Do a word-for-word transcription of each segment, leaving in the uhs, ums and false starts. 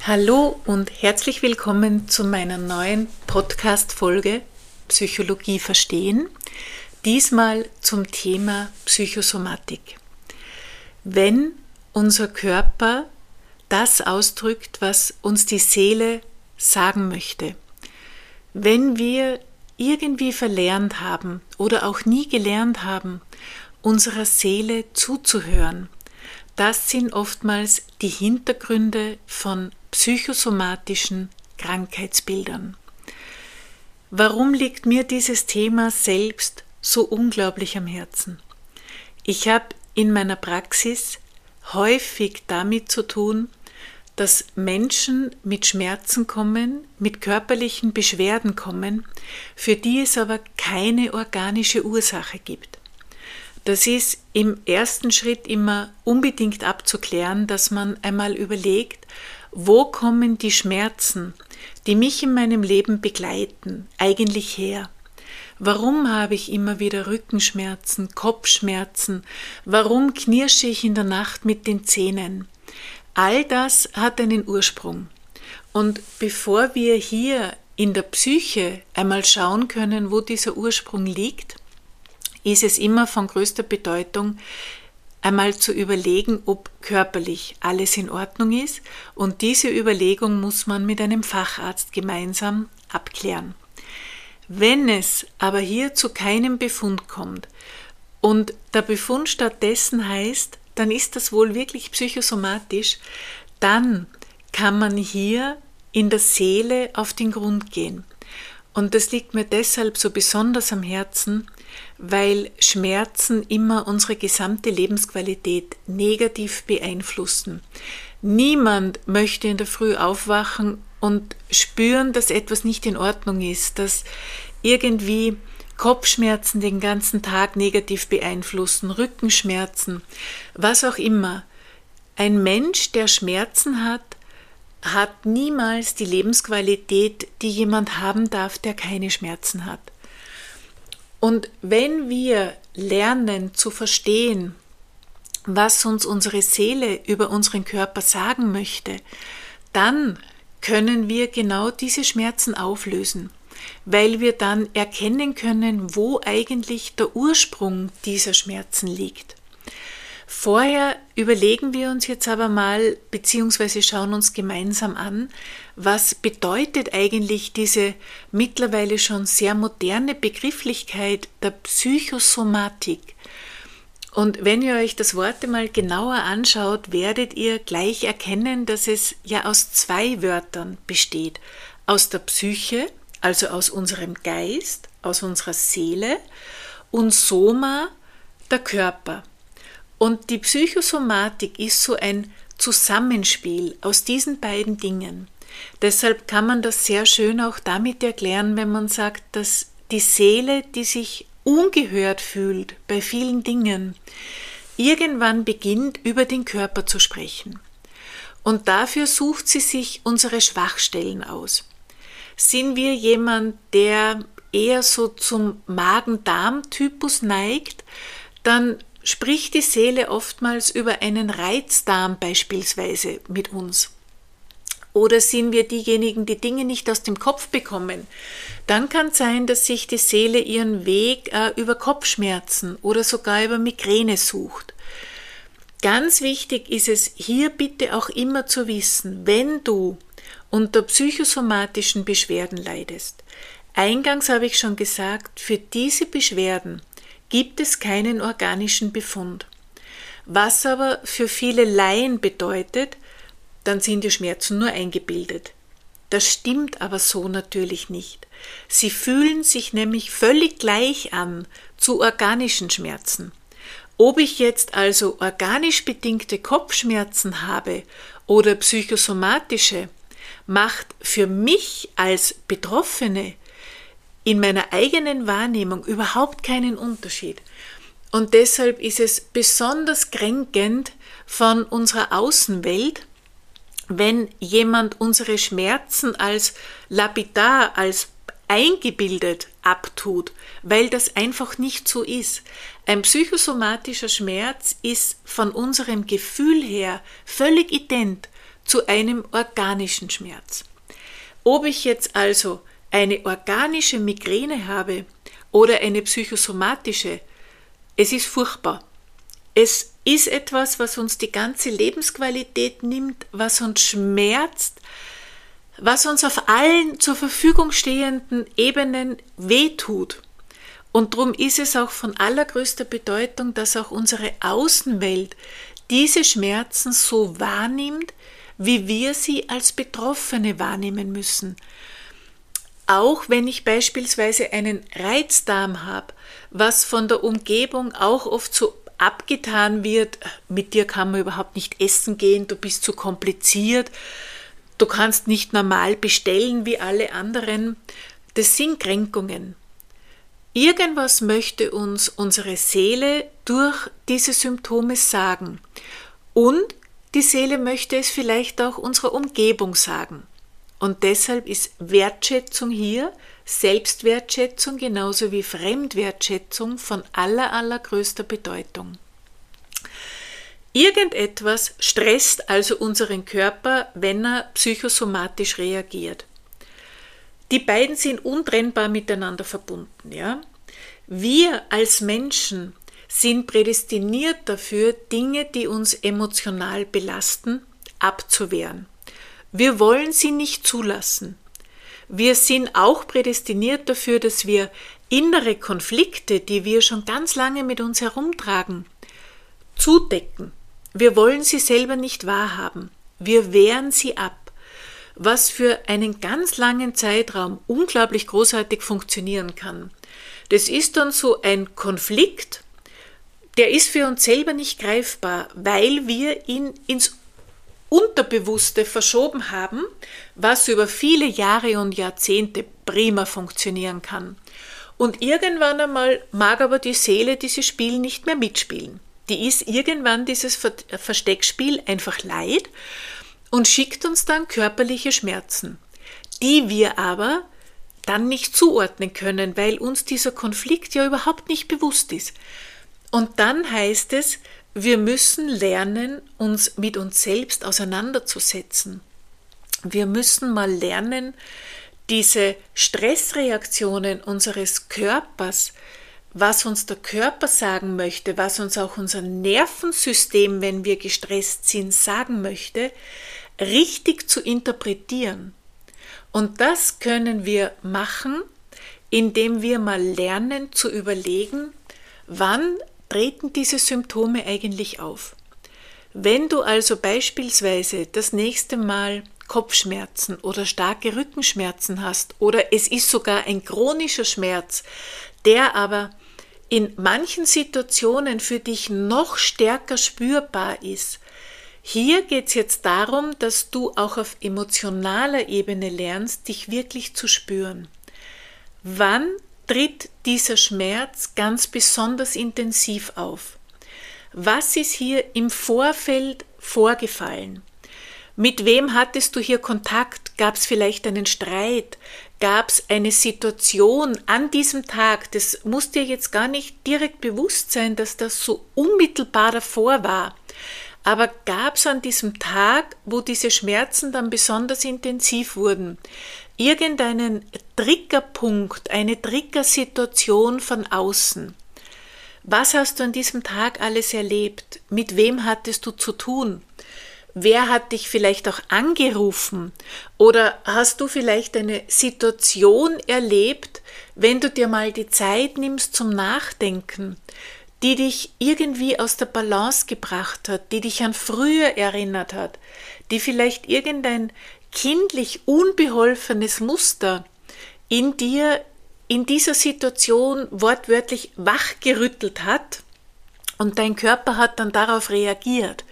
Hallo und herzlich willkommen zu meiner neuen Podcast-Folge Psychologie verstehen. Diesmal zum Thema Psychosomatik. Wenn unser Körper das ausdrückt, was uns die Seele sagen möchte, wenn wir irgendwie verlernt haben oder auch nie gelernt haben, unserer Seele zuzuhören, das sind oftmals die Hintergründe von psychosomatischen Krankheitsbildern. Warum liegt mir dieses Thema selbst so unglaublich am Herzen? Ich habe in meiner Praxis häufig damit zu tun, dass Menschen mit Schmerzen kommen, mit körperlichen Beschwerden kommen, für die es aber keine organische Ursache gibt. Das ist im ersten Schritt immer unbedingt abzuklären, dass man einmal überlegt, wo kommen die Schmerzen, die mich in meinem Leben begleiten, eigentlich her? Warum habe ich immer wieder Rückenschmerzen, Kopfschmerzen? Warum knirsche ich in der Nacht mit den Zähnen? All das hat einen Ursprung. Und bevor wir hier in der Psyche einmal schauen können, wo dieser Ursprung liegt, ist es immer von größter Bedeutung, einmal zu überlegen, ob körperlich alles in Ordnung ist, und diese Überlegung muss man mit einem Facharzt gemeinsam abklären. Wenn es aber hier zu keinem Befund kommt und der Befund stattdessen heißt, dann ist das wohl wirklich psychosomatisch, dann kann man hier in der Seele auf den Grund gehen. Und das liegt mir deshalb so besonders am Herzen, weil Schmerzen immer unsere gesamte Lebensqualität negativ beeinflussen. Niemand möchte in der Früh aufwachen und spüren, dass etwas nicht in Ordnung ist, dass irgendwie Kopfschmerzen den ganzen Tag negativ beeinflussen, Rückenschmerzen, was auch immer. Ein Mensch, der Schmerzen hat, hat niemals die Lebensqualität, die jemand haben darf, der keine Schmerzen hat. Und wenn wir lernen zu verstehen, was uns unsere Seele über unseren Körper sagen möchte, dann können wir genau diese Schmerzen auflösen, weil wir dann erkennen können, wo eigentlich der Ursprung dieser Schmerzen liegt. Vorher überlegen wir uns jetzt aber mal, beziehungsweise schauen uns gemeinsam an, was bedeutet eigentlich diese mittlerweile schon sehr moderne Begrifflichkeit der Psychosomatik. Und wenn ihr euch das Wort mal genauer anschaut, werdet ihr gleich erkennen, dass es ja aus zwei Wörtern besteht. Aus der Psyche, also aus unserem Geist, aus unserer Seele, und Soma, der Körper. Und die Psychosomatik ist so ein Zusammenspiel aus diesen beiden Dingen. Deshalb kann man das sehr schön auch damit erklären, wenn man sagt, dass die Seele, die sich ungehört fühlt bei vielen Dingen, irgendwann beginnt, über den Körper zu sprechen. Und dafür sucht sie sich unsere Schwachstellen aus. Sind wir jemand, der eher so zum Magen-Darm-Typus neigt, dann spricht die Seele oftmals über einen Reizdarm beispielsweise mit uns. Oder sind wir diejenigen, die Dinge nicht aus dem Kopf bekommen, dann kann es sein, dass sich die Seele ihren Weg äh, über Kopfschmerzen oder sogar über Migräne sucht. Ganz wichtig ist es, hier bitte auch immer zu wissen, wenn du unter psychosomatischen Beschwerden leidest. Eingangs habe ich schon gesagt, für diese Beschwerden gibt es keinen organischen Befund. Was aber für viele Laien bedeutet, dann sind die Schmerzen nur eingebildet. Das stimmt aber so natürlich nicht. Sie fühlen sich nämlich völlig gleich an zu organischen Schmerzen. Ob ich jetzt also organisch bedingte Kopfschmerzen habe oder psychosomatische, macht für mich als Betroffene in meiner eigenen Wahrnehmung überhaupt keinen Unterschied. Und deshalb ist es besonders kränkend von unserer Außenwelt, wenn jemand unsere Schmerzen als lapidar, als eingebildet abtut, weil das einfach nicht so ist. Ein psychosomatischer Schmerz ist von unserem Gefühl her völlig ident zu einem organischen Schmerz. Ob ich jetzt also eine organische Migräne habe oder eine psychosomatische, es ist furchtbar. Es ist etwas, was uns die ganze Lebensqualität nimmt, was uns schmerzt, was uns auf allen zur Verfügung stehenden Ebenen wehtut. Und darum ist es auch von allergrößter Bedeutung, dass auch unsere Außenwelt diese Schmerzen so wahrnimmt, wie wir sie als Betroffene wahrnehmen müssen. Auch wenn ich beispielsweise einen Reizdarm habe, was von der Umgebung auch oft so abgetan wird, mit dir kann man überhaupt nicht essen gehen, du bist zu kompliziert, du kannst nicht normal bestellen wie alle anderen, das sind Kränkungen. Irgendwas möchte uns unsere Seele durch diese Symptome sagen und die Seele möchte es vielleicht auch unserer Umgebung sagen. Und deshalb ist Wertschätzung hier, Selbstwertschätzung genauso wie Fremdwertschätzung von aller, allergrößter Bedeutung. Irgendetwas stresst also unseren Körper, wenn er psychosomatisch reagiert. Die beiden sind untrennbar miteinander verbunden. Ja? Wir als Menschen sind prädestiniert dafür, Dinge, die uns emotional belasten, abzuwehren. Wir wollen sie nicht zulassen. Wir sind auch prädestiniert dafür, dass wir innere Konflikte, die wir schon ganz lange mit uns herumtragen, zudecken. Wir wollen sie selber nicht wahrhaben. Wir wehren sie ab, was für einen ganz langen Zeitraum unglaublich großartig funktionieren kann. Das ist dann so ein Konflikt, der ist für uns selber nicht greifbar, weil wir ihn ins Unterbewusste verschoben haben, was über viele Jahre und Jahrzehnte prima funktionieren kann. Und irgendwann einmal mag aber die Seele dieses Spiel nicht mehr mitspielen. Die ist irgendwann dieses Versteckspiel einfach leid und schickt uns dann körperliche Schmerzen, die wir aber dann nicht zuordnen können, weil uns dieser Konflikt ja überhaupt nicht bewusst ist. Und dann heißt es, wir müssen lernen, uns mit uns selbst auseinanderzusetzen. Wir müssen mal lernen, diese Stressreaktionen unseres Körpers, was uns der Körper sagen möchte, was uns auch unser Nervensystem, wenn wir gestresst sind, sagen möchte, richtig zu interpretieren. Und das können wir machen, indem wir mal lernen zu überlegen, wann treten diese Symptome eigentlich auf. Wenn du also beispielsweise das nächste Mal Kopfschmerzen oder starke Rückenschmerzen hast oder es ist sogar ein chronischer Schmerz, der aber in manchen Situationen für dich noch stärker spürbar ist, hier geht es jetzt darum, dass du auch auf emotionaler Ebene lernst, dich wirklich zu spüren. Wann tritt dieser Schmerz ganz besonders intensiv auf? Was ist hier im Vorfeld vorgefallen? Mit wem hattest du hier Kontakt? Gab es vielleicht einen Streit? Gab es eine Situation an diesem Tag? Das muss dir jetzt gar nicht direkt bewusst sein, dass das so unmittelbar davor war. Aber gab es an diesem Tag, wo diese Schmerzen dann besonders intensiv wurden, irgendeinen Triggerpunkt, eine Triggersituation von außen? Was hast du an diesem Tag alles erlebt? Mit wem hattest du zu tun? Wer hat dich vielleicht auch angerufen? Oder hast du vielleicht eine Situation erlebt, wenn du dir mal die Zeit nimmst zum Nachdenken, die dich irgendwie aus der Balance gebracht hat, die dich an früher erinnert hat, die vielleicht irgendein kindlich unbeholfenes Muster in dir in dieser Situation wortwörtlich wachgerüttelt hat und dein Körper hat dann darauf reagiert.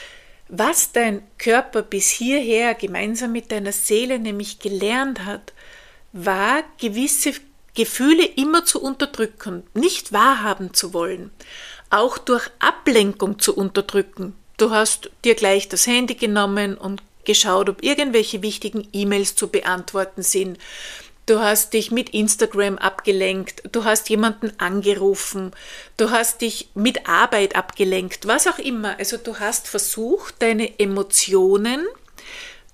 Was dein Körper bis hierher gemeinsam mit deiner Seele nämlich gelernt hat, war gewisse Gefühle immer zu unterdrücken, nicht wahrhaben zu wollen, auch durch Ablenkung zu unterdrücken. Du hast dir gleich das Handy genommen und geschaut, ob irgendwelche wichtigen E-Mails zu beantworten sind. Du hast dich mit Instagram abgelenkt, du hast jemanden angerufen, du hast dich mit Arbeit abgelenkt, was auch immer. Also du hast versucht, deine Emotionen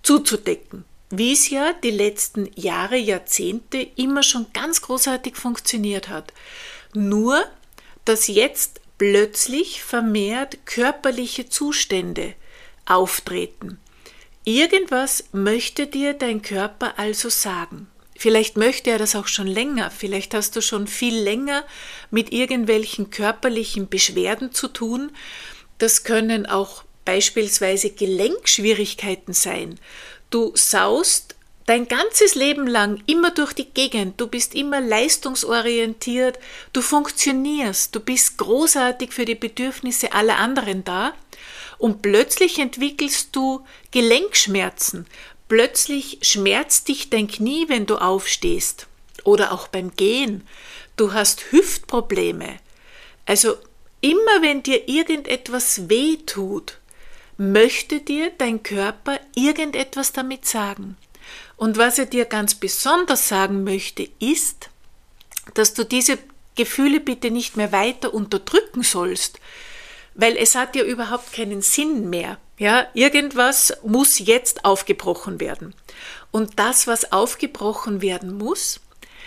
zuzudecken, wie es ja die letzten Jahre, Jahrzehnte immer schon ganz großartig funktioniert hat. Nur, dass jetzt plötzlich vermehrt körperliche Zustände auftreten. Irgendwas möchte dir dein Körper also sagen. Vielleicht möchte er das auch schon länger, vielleicht hast du schon viel länger mit irgendwelchen körperlichen Beschwerden zu tun. Das können auch beispielsweise Gelenkschwierigkeiten sein. Du saust dein ganzes Leben lang immer durch die Gegend, du bist immer leistungsorientiert, du funktionierst, du bist großartig für die Bedürfnisse aller anderen da und plötzlich entwickelst du Gelenkschmerzen. Plötzlich schmerzt dich dein Knie, wenn du aufstehst oder auch beim Gehen. Du hast Hüftprobleme. Also immer wenn dir irgendetwas weh tut, möchte dir dein Körper irgendetwas damit sagen. Und was er dir ganz besonders sagen möchte, ist, dass du diese Gefühle bitte nicht mehr weiter unterdrücken sollst, weil es hat ja überhaupt keinen Sinn mehr. Ja, irgendwas muss jetzt aufgebrochen werden. Und das, was aufgebrochen werden muss,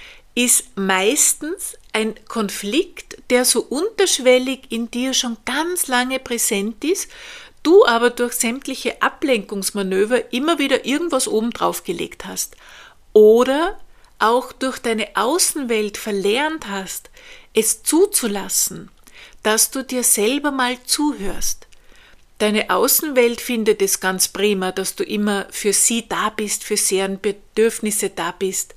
ist meistens ein Konflikt, der so unterschwellig in dir schon ganz lange präsent ist, du aber durch sämtliche Ablenkungsmanöver immer wieder irgendwas obendrauf gelegt hast. Oder auch durch deine Außenwelt verlernt hast, es zuzulassen, dass du dir selber mal zuhörst. Deine Außenwelt findet es ganz prima, dass du immer für sie da bist, für deren Bedürfnisse da bist.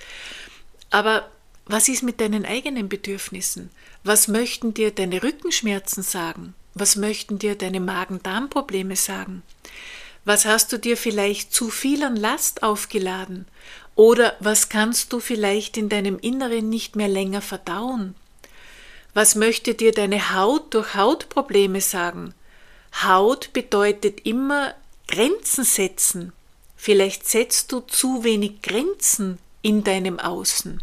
Aber was ist mit deinen eigenen Bedürfnissen? Was möchten dir deine Rückenschmerzen sagen? Was möchten dir deine Magen-Darm-Probleme sagen? Was hast du dir vielleicht zu viel an Last aufgeladen? Oder was kannst du vielleicht in deinem Inneren nicht mehr länger verdauen? Was möchte dir deine Haut durch Hautprobleme sagen? Haut bedeutet immer Grenzen setzen. Vielleicht setzt du zu wenig Grenzen in deinem Außen.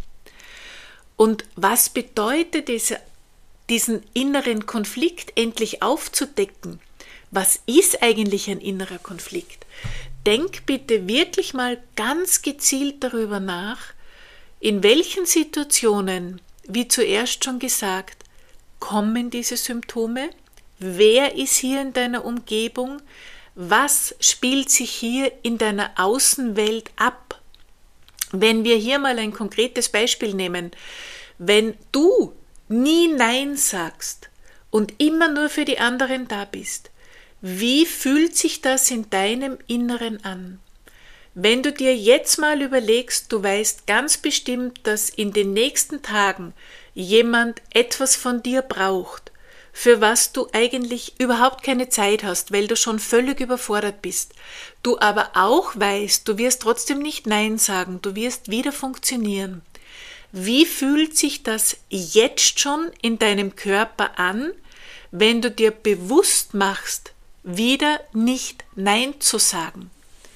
Und was bedeutet es, diesen inneren Konflikt endlich aufzudecken? Was ist eigentlich ein innerer Konflikt? Denk bitte wirklich mal ganz gezielt darüber nach, in welchen Situationen, wie zuerst schon gesagt, kommen diese Symptome? Wer ist hier in deiner Umgebung? Was spielt sich hier in deiner Außenwelt ab? Wenn wir hier mal ein konkretes Beispiel nehmen, wenn du nie Nein sagst und immer nur für die anderen da bist, wie fühlt sich das in deinem Inneren an? Wenn du dir jetzt mal überlegst, du weißt ganz bestimmt, dass in den nächsten Tagen jemand etwas von dir braucht, für was du eigentlich überhaupt keine Zeit hast, weil du schon völlig überfordert bist. Du aber auch weißt, du wirst trotzdem nicht Nein sagen, du wirst wieder funktionieren. Wie fühlt sich das jetzt schon in deinem Körper an, wenn du dir bewusst machst, wieder nicht Nein zu sagen?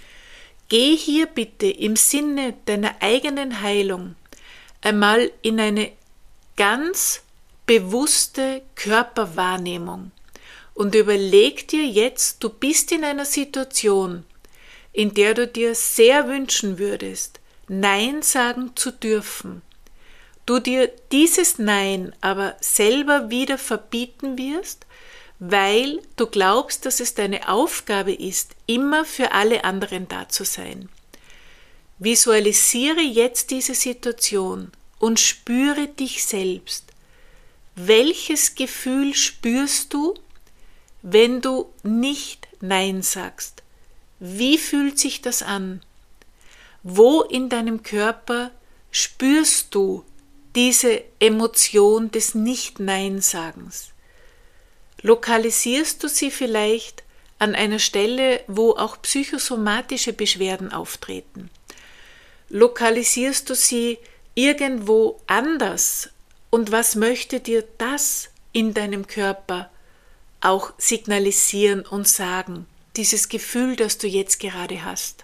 Geh hier bitte im Sinne deiner eigenen Heilung einmal in eine ganz bewusste Körperwahrnehmung und überleg dir jetzt, du bist in einer Situation, in der du dir sehr wünschen würdest, Nein sagen zu dürfen, du dir dieses Nein aber selber wieder verbieten wirst, weil du glaubst, dass es deine Aufgabe ist, immer für alle anderen da zu sein. Visualisiere jetzt diese Situation und spüre dich selbst. Welches Gefühl spürst du, wenn du nicht Nein sagst? Wie fühlt sich das an? Wo in deinem Körper spürst du diese Emotion des Nicht-Nein-Sagens? Lokalisierst du sie vielleicht an einer Stelle, wo auch psychosomatische Beschwerden auftreten? Lokalisierst du sie irgendwo anders? Und was möchte dir das in deinem Körper auch signalisieren und sagen, dieses Gefühl, das du jetzt gerade hast?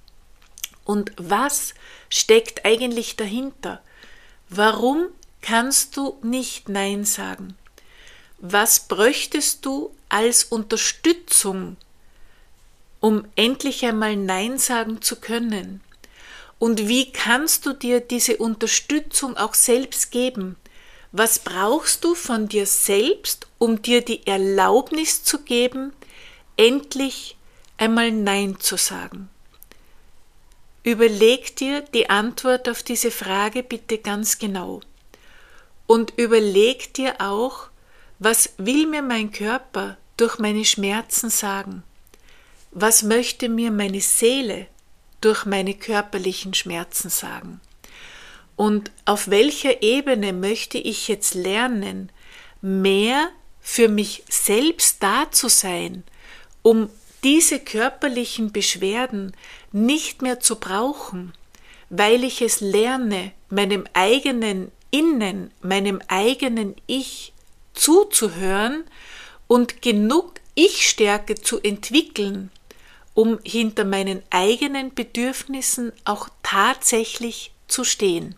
Und was steckt eigentlich dahinter? Warum kannst du nicht Nein sagen? Was bräuchtest du als Unterstützung, um endlich einmal Nein sagen zu können? Und wie kannst du dir diese Unterstützung auch selbst geben? Was brauchst du von dir selbst, um dir die Erlaubnis zu geben, endlich einmal Nein zu sagen? Überleg dir die Antwort auf diese Frage bitte ganz genau. Und überleg dir auch, was will mir mein Körper durch meine Schmerzen sagen? Was möchte mir meine Seele durch meine körperlichen Schmerzen sagen? Und auf welcher Ebene möchte ich jetzt lernen, mehr für mich selbst da zu sein, um diese körperlichen Beschwerden nicht mehr zu brauchen, weil ich es lerne, meinem eigenen Innen, meinem eigenen Ich zuzuhören und genug Ich-Stärke zu entwickeln, um hinter meinen eigenen Bedürfnissen auch tatsächlich zu stehen.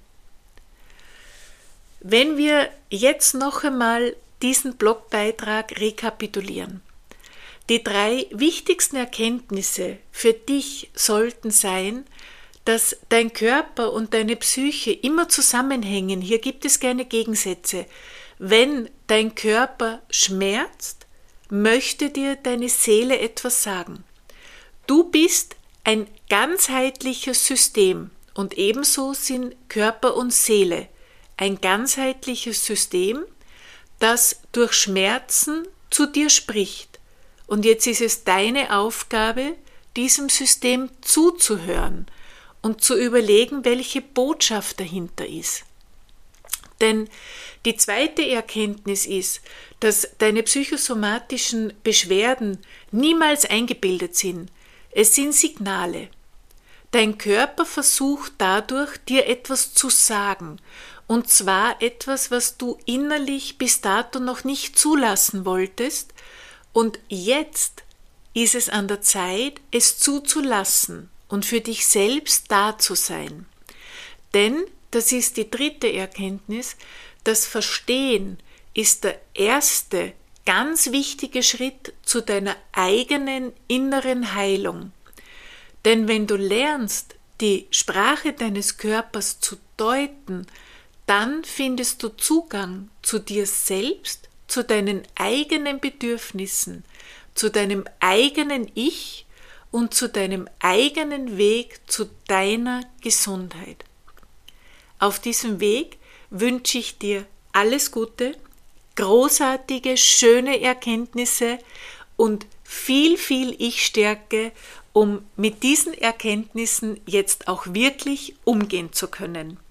Wenn wir jetzt noch einmal diesen Blogbeitrag rekapitulieren. Die drei wichtigsten Erkenntnisse für dich sollten sein, dass dein Körper und deine Psyche immer zusammenhängen. Hier gibt es keine Gegensätze. Wenn dein Körper schmerzt, möchte dir deine Seele etwas sagen. Du bist ein ganzheitliches System und ebenso sind Körper und Seele ein ganzheitliches System, das durch Schmerzen zu dir spricht. Und jetzt ist es deine Aufgabe, diesem System zuzuhören und zu überlegen, welche Botschaft dahinter ist. Denn die zweite Erkenntnis ist, dass deine psychosomatischen Beschwerden niemals eingebildet sind. Es sind Signale. Dein Körper versucht dadurch, dir etwas zu sagen. Und zwar etwas, was du innerlich bis dato noch nicht zulassen wolltest. Und jetzt ist es an der Zeit, es zuzulassen und für dich selbst da zu sein. Denn, das ist die dritte Erkenntnis, das Verstehen ist der erste ganz wichtige Schritt zu deiner eigenen inneren Heilung. Denn wenn du lernst, die Sprache deines Körpers zu deuten, dann findest du Zugang zu dir selbst, zu deinen eigenen Bedürfnissen, zu deinem eigenen Ich und zu deinem eigenen Weg zu deiner Gesundheit. Auf diesem Weg wünsche ich dir alles Gute, großartige, schöne Erkenntnisse und viel, viel Ich-Stärke, um mit diesen Erkenntnissen jetzt auch wirklich umgehen zu können.